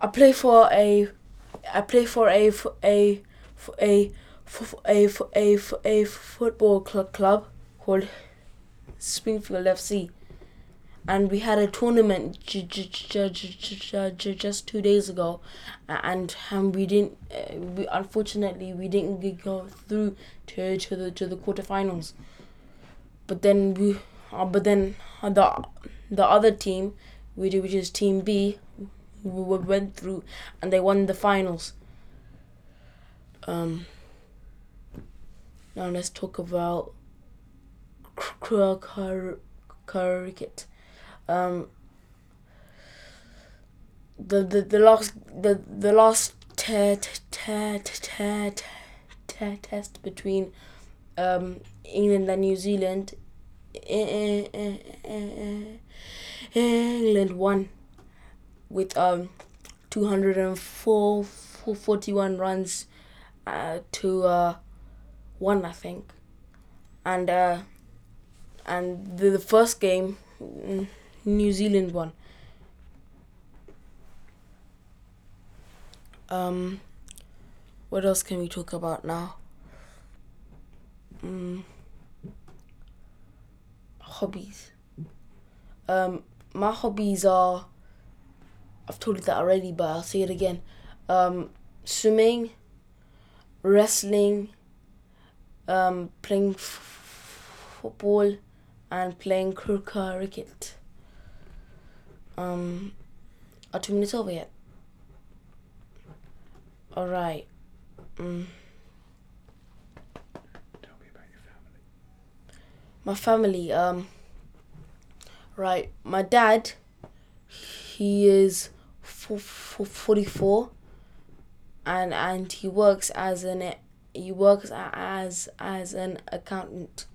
I play for a I play for a football club called Springfield FC, and we had a tournament just 2 days ago, and we didn't. Unfortunately, we didn't go through to the quarterfinals. But then the other team, which is Team B, went through and they won the finals. Now let's talk about cricket. The last test between England and New Zealand. England won with 241 runs to 1, I think, and the first game New Zealand won. What else can we talk about now? Hobbies. My hobbies are, I've told you that already, but I'll say it again. Swimming, wrestling, playing football, and playing cricket. Are 2 minutes over yet? Alright. Tell me about your family. My family, right. My dad, he is 44, and he works as an accountant.